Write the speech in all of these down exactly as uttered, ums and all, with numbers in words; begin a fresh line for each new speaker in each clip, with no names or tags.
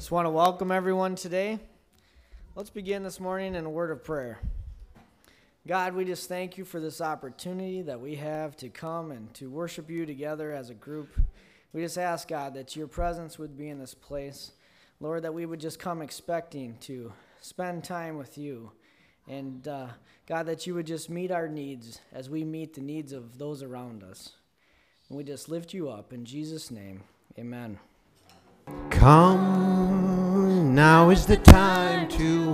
Just want to welcome everyone today. Let's begin this morning in a word of prayer. God, we just thank you for this opportunity that we have to come and to worship you together as a group. We just ask, God, that your presence would be in this place. Lord, that we would just come expecting to spend time with you. And uh, God, that you would just meet our needs as we meet the needs of those around us. And we just lift you up in Jesus' name. Amen.
Come, now is the time to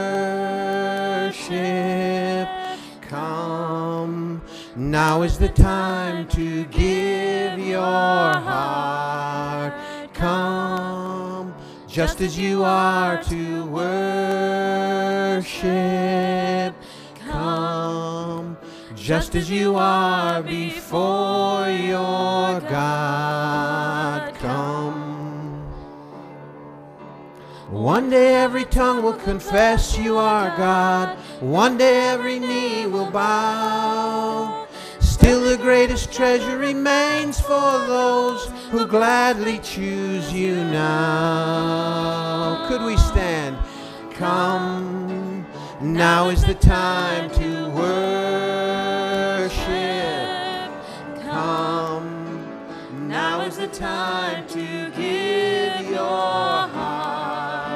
worship. Come, now is the time to give your heart. Come, just as you are to worship. Come, just as you are before your God. Come. One day every tongue will confess you are God. One day every knee will bow. Still the greatest treasure remains for those who gladly choose you now. Could we stand? Come, now is the time to worship. Come, now is the time to give your heart.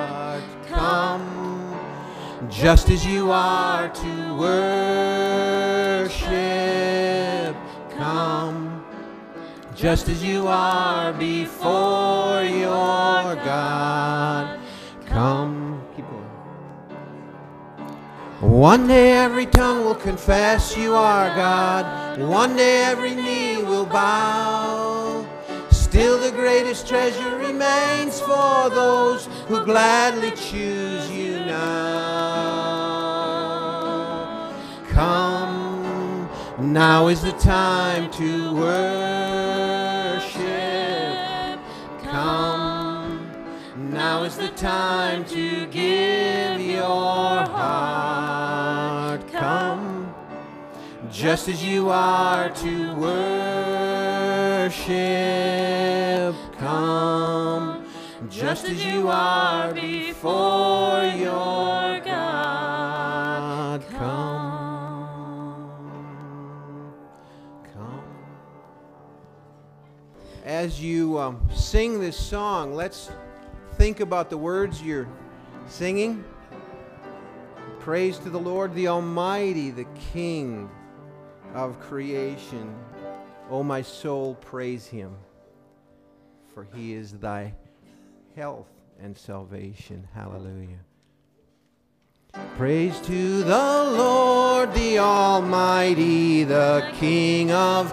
Just as you are to worship. Come, just as you are before your God. Come, keep going. One day every tongue will confess you are God. One day every knee will bow. Still the greatest treasure remains for those who gladly choose you now. Come, now is the time to worship. Come, now is the time to give your heart. Come, just as you are to worship. Come, just as you are before your God. Come, come. As you um, sing this song, let's think about the words you're singing. Praise to the Lord, the Almighty, the King of creation. O my soul, praise him, for he is thy health and salvation. Hallelujah. Praise to the Lord, the Almighty, the King of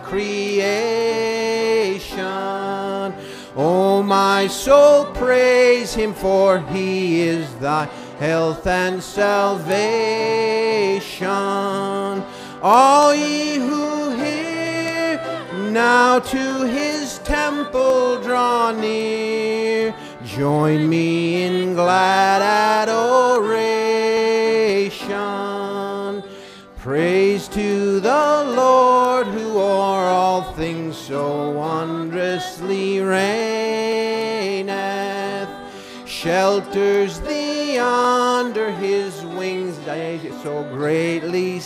creation. O my soul, praise him, for he is thy health and salvation. All ye who hear, now to his temple draw near. Join me in glad adoration. Praise to the Lord, who o'er all things so wondrously reigneth. Shelters thee under his wings, so greatly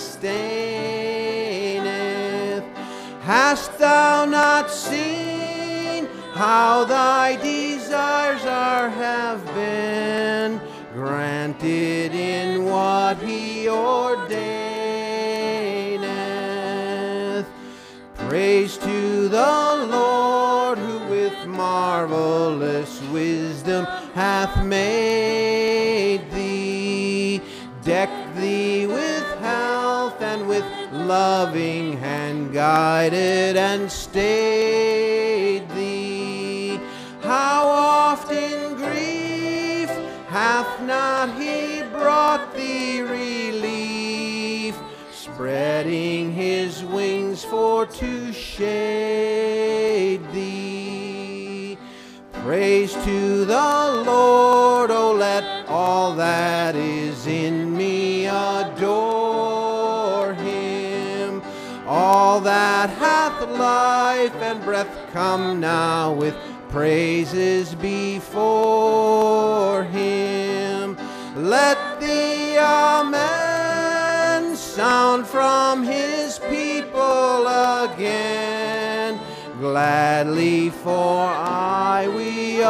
sustaineth. Hast thou not seen how thy desires are have been granted in what he ordaineth? Praise to the Lord, who with marvelous wisdom hath made thee, decked thee with health and with loving hand guided and stayed thee. How oft in grief hath not he brought thee relief, spreading his wings for to shade thee. Praise to the Lord, oh let all that is in me adore him. All that hath life and breath, come now with praises before let the Amen sound from his people again. Gladly, for I we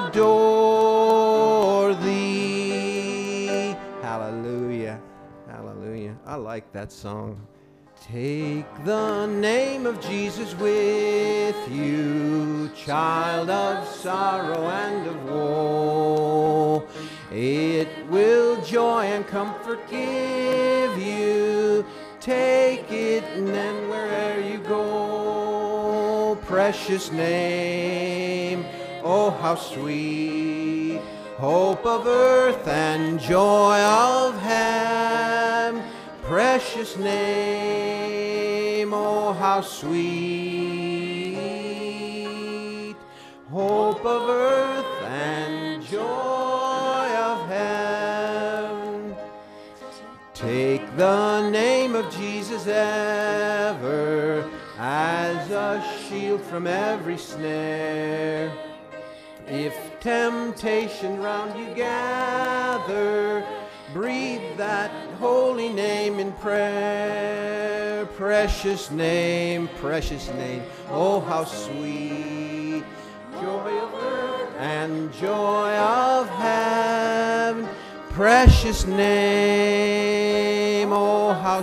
adore thee. Hallelujah. Hallelujah. I like that song. Take the name of Jesus with you, child of sorrow and of woe. It will joy and comfort give you. Take it and then where'er you go. Precious name, oh how sweet, hope of earth and joy of heaven. Precious name, oh how sweet, hope of earth and joy of heaven. Take the name of Jesus ever as a shield from every snare. If temptation round you gather, breathe that holy name in prayer. Precious name, precious name, oh how sweet, joy of earth and joy of heaven. Precious name, oh how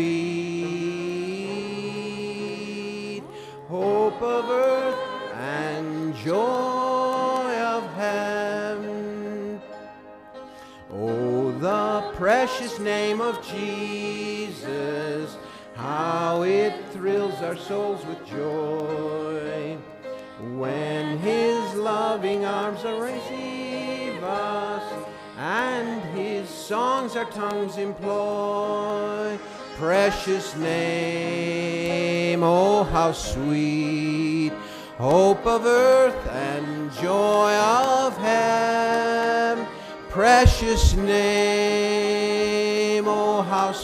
sweet, hope of earth and joy of heaven. Oh, the precious name of Jesus, how it thrills our souls with joy. When his loving arms receive us, and his songs our tongues employ. Precious name, oh how sweet, hope of earth and joy of heaven. Precious name, oh how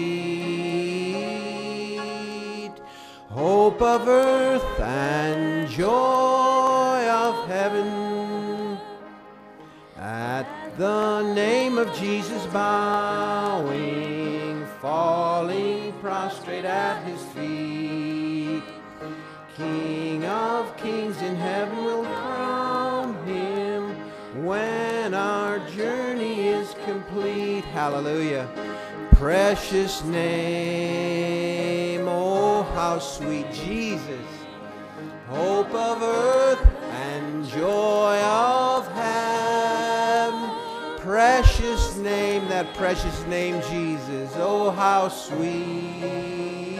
sweet, hope of earth and joy of heaven. At the name of Jesus bowing, falling prostrate at his feet, King of kings in heaven will crown him when our journey is complete. Hallelujah. Precious name, oh how sweet Jesus, hope of earth and joy of heaven. Precious name, that precious name Jesus, oh how sweet,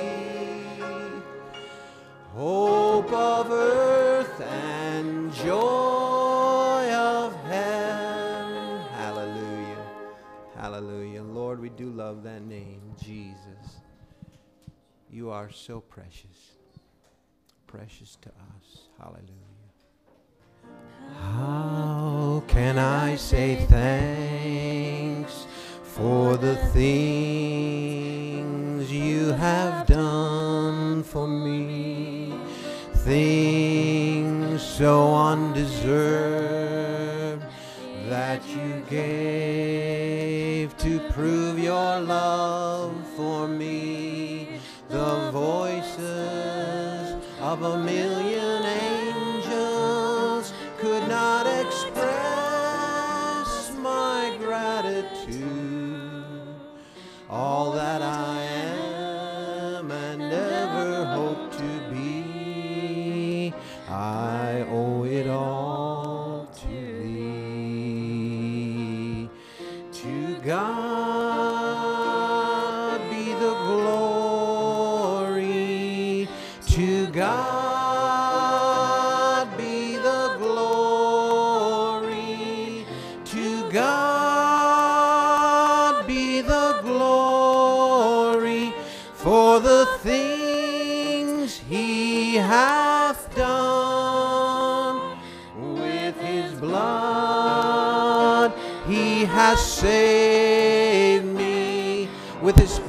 hope of earth and joy of heaven. Hallelujah. Hallelujah. Lord, we do love that name, Jesus. You are so precious, precious to us. Hallelujah. How can I say thanks for the things you have done for me? Things so undeserved that you gave to prove your love for me. The voices of a million angels could not express my gratitude. All that I am and ever hope to be, I owe it all to thee. To God be the glory, to God be the glory, to God be the glory for the things he hath done. With his blood he has saved me, with his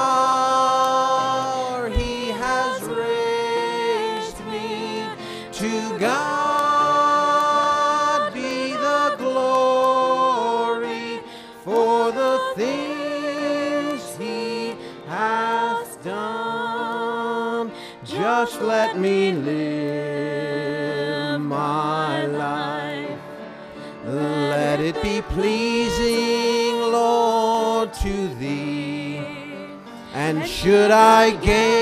power he has raised me. To God be the glory for the let me live my life. Let it be pleasing, Lord, to Thee. And should I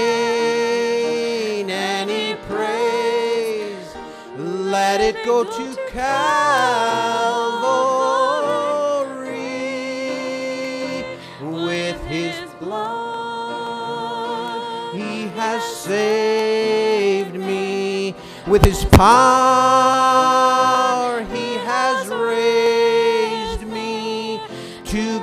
gain any praise, let it go to Calvary. With His blood He has saved me. With His power He has raised me. To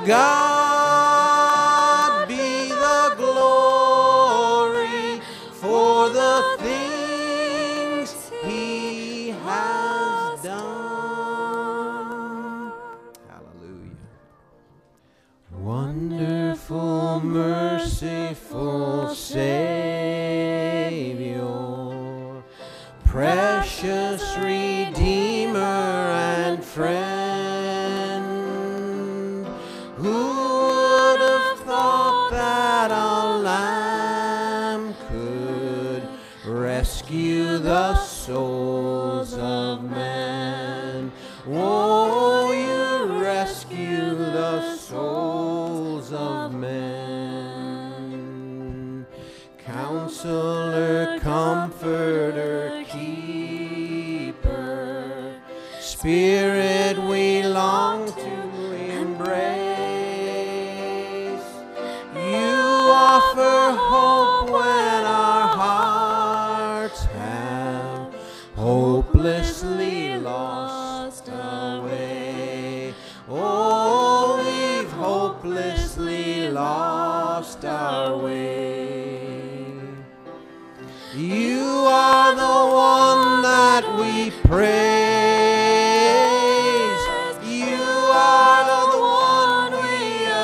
God be the glory for the things He has done. Hallelujah. Wonderful, merciful Savior, precious Redeemer and friend, who would have thought that a lamb could rescue the souls of men? Oh, you rescue the souls of men. Counselor, Comforter, Keeper, Spirit we long to embrace. You offer hope when our hearts have hopelessly lost our way. Oh, we've hopelessly lost our way. You are the one that we praise. You are the one we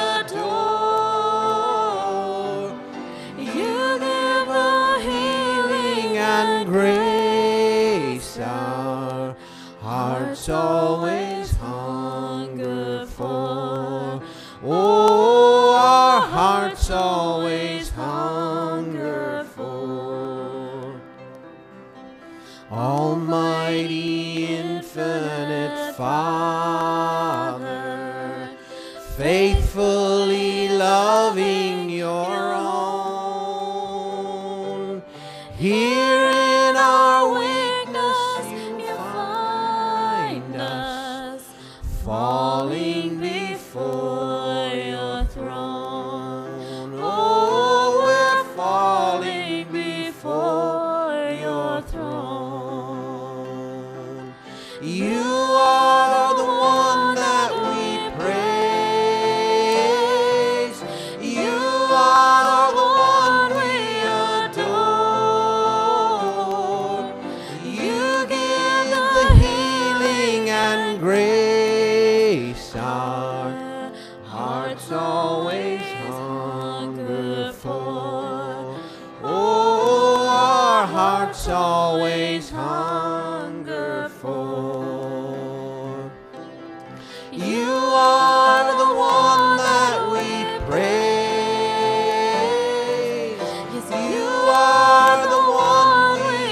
adore. You give the healing and grace our hearts always hunger for. Oh, our hearts always hunger for. Almighty, infinite Father, faithfully loving your own, here in our weakness you find us, falling before your throne. Oh, we're falling before your throne. You are the one that we praise. You are the one we adore. You give the healing and grace our hearts always hunger for. Oh, our hearts always hunger for. You are the one that we praise. Yes, you are the one we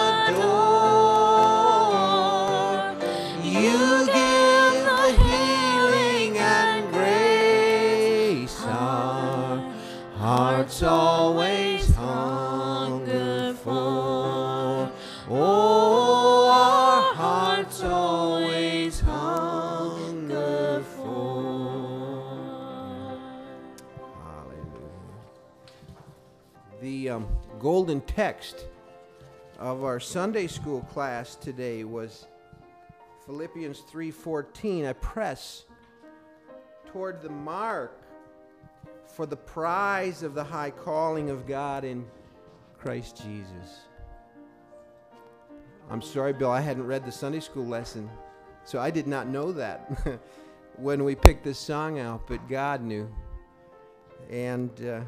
adore. You give the healing and grace our hearts always hunger for. Oh, our hearts always hunger for. Hallelujah. The um, golden text of our Sunday school class today was Philippians three fourteen. I press toward the mark for the prize of the high calling of God in Christ Jesus. I'm sorry, Bill, I hadn't read the Sunday school lesson, so I did not know that when we picked this song out, but God knew. And uh,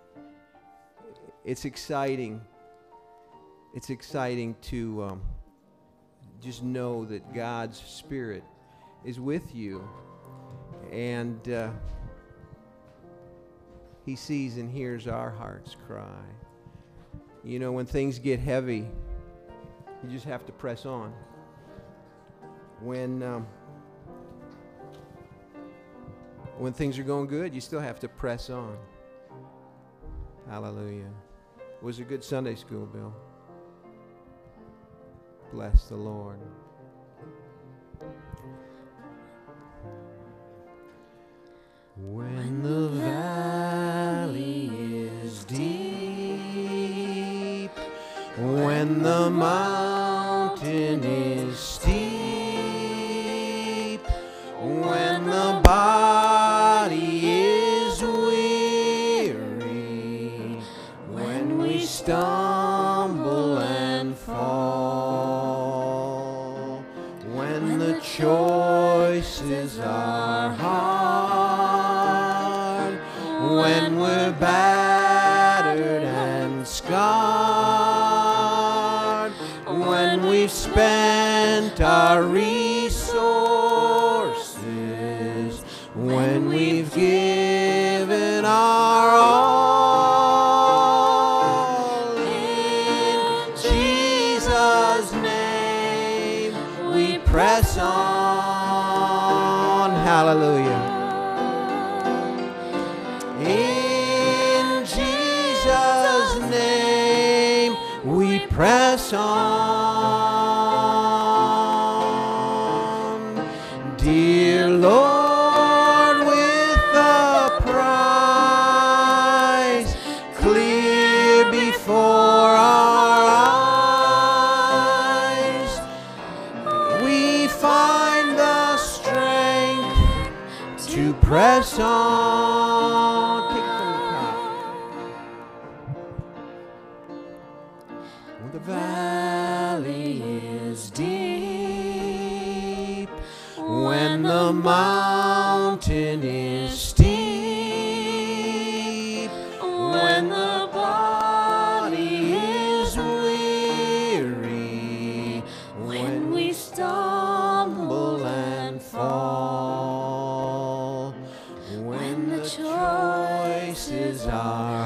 it's exciting. It's exciting to um, just know that God's Spirit is with you, and uh, He sees and hears our hearts cry. You know, when things get heavy, you just have to press on. When um, when things are going good, you still have to press on. Hallelujah. It was a good Sunday school, Bill. Bless the Lord. When the valley is deep, when the mountain is steep, when the body is weary, when we stumble and fall, when the choices are hard, when we're battered and scarred, when we've spent our resources, when we've given our all, in Jesus' name we press on. Hallelujah. In Jesus' name we press on. Dear Lord, with the prize clear before our eyes, we find the strength to press on. Take it from the top. When the valley is deep, when the mountain is steep, when the body is weary, when we stumble and fall, when the choices are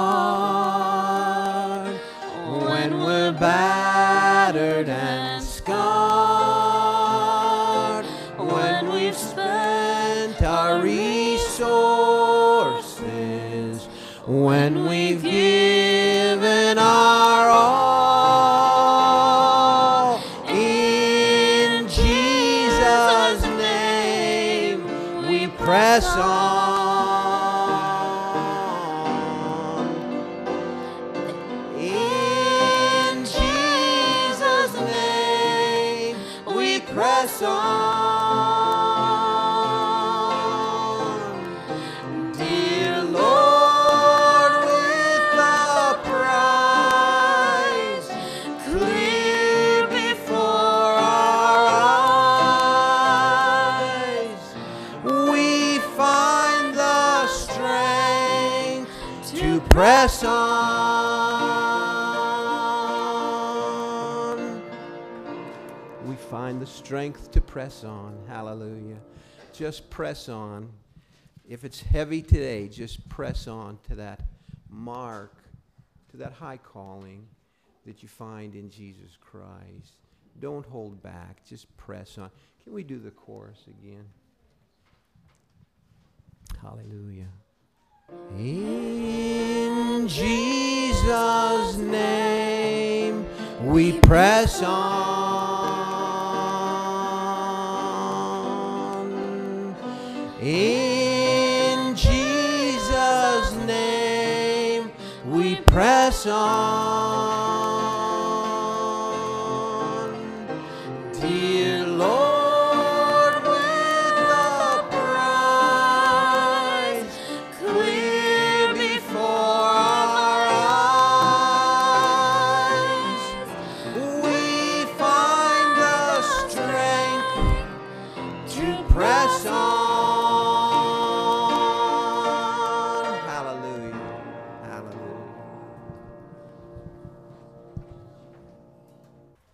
hard, when we're battered and scarred, when we've spent our resources, when we've given our all, in Jesus' name we press on. In Jesus' name we press on. Dear Lord, with the prize clear before our eyes, we find the strength to press on. We find the strength to press on. Hallelujah. Just press on. If it's heavy today, just press on to that mark, to that high calling that you find in Jesus Christ. Don't hold back. Just press on. Can we do the chorus again? Hallelujah. In Jesus' name we press on. In Jesus' name we press on.